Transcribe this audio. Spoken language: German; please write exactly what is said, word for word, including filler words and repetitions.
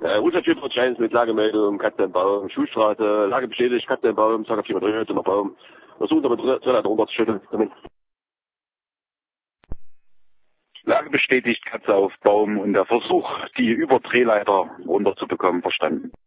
Äh, hundertvierer eins mit Lagemeldung, Katze im Baum, Schulstraße, Lage bestätigt, Katze im Baum, Zacker vier drei, dummer Baum. Versuchen aber Trailer drunter zu schütteln. Damit. Lage bestätigt, Katze auf Baum und der Versuch, die Überdrehleiter runterzubekommen, verstanden.